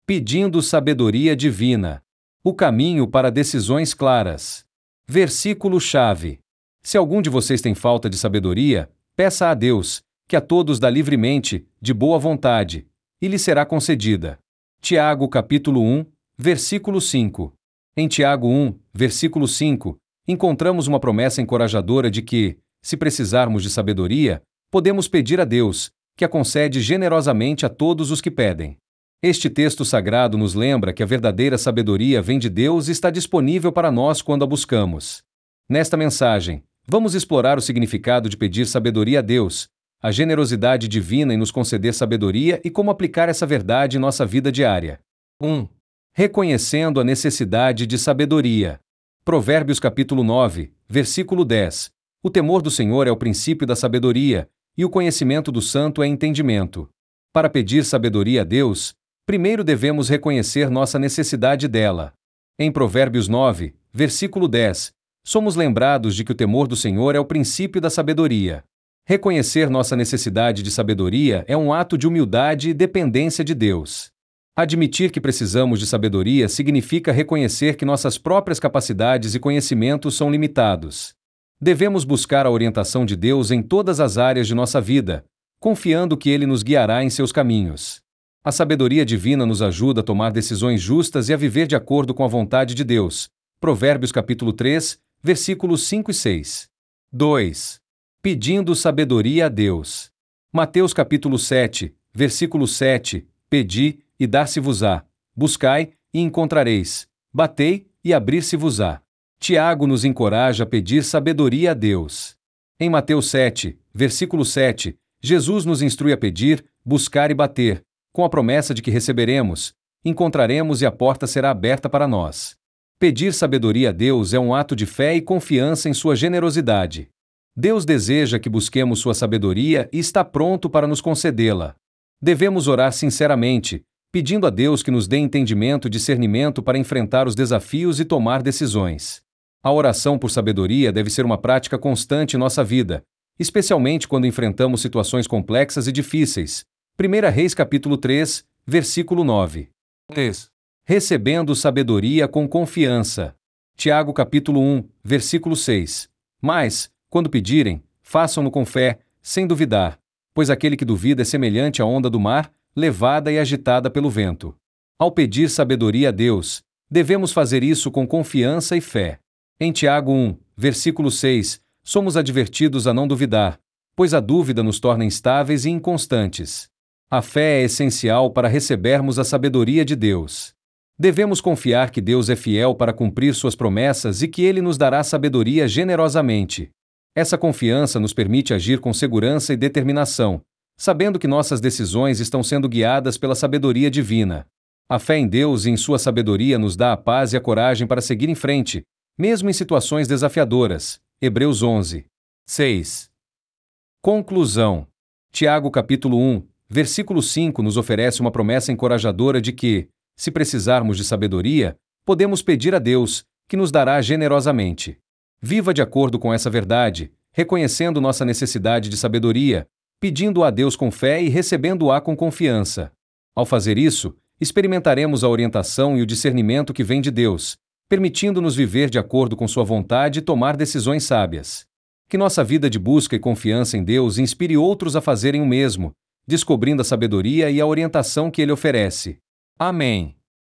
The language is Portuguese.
Pedindo sabedoria divina. O caminho para decisões claras. Versículo-chave. Se algum de vocês tem falta de sabedoria, peça a Deus, que a todos dá livremente, de boa vontade, e lhe será concedida. Tiago capítulo 1, versículo 5. Em Tiago 1, versículo 5, encontramos uma promessa encorajadora de que, se precisarmos de sabedoria, podemos pedir a Deus, que a concede generosamente a todos os que pedem. Este texto sagrado nos lembra que a verdadeira sabedoria vem de Deus e está disponível para nós quando a buscamos. Nesta mensagem, vamos explorar o significado de pedir sabedoria a Deus, a generosidade divina em nos conceder sabedoria e como aplicar essa verdade em nossa vida diária. 1. Reconhecendo a necessidade de sabedoria. Provérbios capítulo 9, versículo 10. O temor do Senhor é o princípio da sabedoria, e o conhecimento do santo é entendimento. Para pedir sabedoria a Deus, primeiro devemos reconhecer nossa necessidade dela. Em Provérbios 9, versículo 10, somos lembrados de que o temor do Senhor é o princípio da sabedoria. Reconhecer nossa necessidade de sabedoria é um ato de humildade e dependência de Deus. Admitir que precisamos de sabedoria significa reconhecer que nossas próprias capacidades e conhecimentos são limitados. Devemos buscar a orientação de Deus em todas as áreas de nossa vida, confiando que Ele nos guiará em seus caminhos. A sabedoria divina nos ajuda a tomar decisões justas e a viver de acordo com a vontade de Deus. Provérbios capítulo 3, versículos 5 e 6. 2. Pedindo sabedoria a Deus. Mateus capítulo 7, versículo 7. Pedi, e dar-se-vos-á. Buscai, e encontrareis. Batei, e abrir-se-vos-á. Tiago nos encoraja a pedir sabedoria a Deus. Em Mateus 7, versículo 7, Jesus nos instrui a pedir, buscar e bater, com a promessa de que receberemos, encontraremos e a porta será aberta para nós. Pedir sabedoria a Deus é um ato de fé e confiança em sua generosidade. Deus deseja que busquemos sua sabedoria e está pronto para nos concedê-la. Devemos orar sinceramente, pedindo a Deus que nos dê entendimento e discernimento para enfrentar os desafios e tomar decisões. A oração por sabedoria deve ser uma prática constante em nossa vida, especialmente quando enfrentamos situações complexas e difíceis. 1 Reis capítulo 3, versículo 9. 3. Recebendo sabedoria com confiança. Tiago capítulo 1, versículo 6. Mas, quando pedirem, façam-no com fé, sem duvidar, pois aquele que duvida é semelhante à onda do mar, levada e agitada pelo vento. Ao pedir sabedoria a Deus, devemos fazer isso com confiança e fé. Em Tiago 1, versículo 6, somos advertidos a não duvidar, pois a dúvida nos torna instáveis e inconstantes. A fé é essencial para recebermos a sabedoria de Deus. Devemos confiar que Deus é fiel para cumprir suas promessas e que Ele nos dará sabedoria generosamente. Essa confiança nos permite agir com segurança e determinação, sabendo que nossas decisões estão sendo guiadas pela sabedoria divina. A fé em Deus e em sua sabedoria nos dá a paz e a coragem para seguir em frente, mesmo em situações desafiadoras. Hebreus 11. 6. Conclusão. Tiago capítulo 1, versículo 5 nos oferece uma promessa encorajadora de que, se precisarmos de sabedoria, podemos pedir a Deus, que nos dará generosamente. Viva de acordo com essa verdade, reconhecendo nossa necessidade de sabedoria, pedindo a Deus com fé e recebendo-a com confiança. Ao fazer isso, experimentaremos a orientação e o discernimento que vem de Deus, permitindo-nos viver de acordo com sua vontade e tomar decisões sábias. Que nossa vida de busca e confiança em Deus inspire outros a fazerem o mesmo, descobrindo a sabedoria e a orientação que Ele oferece. Amém.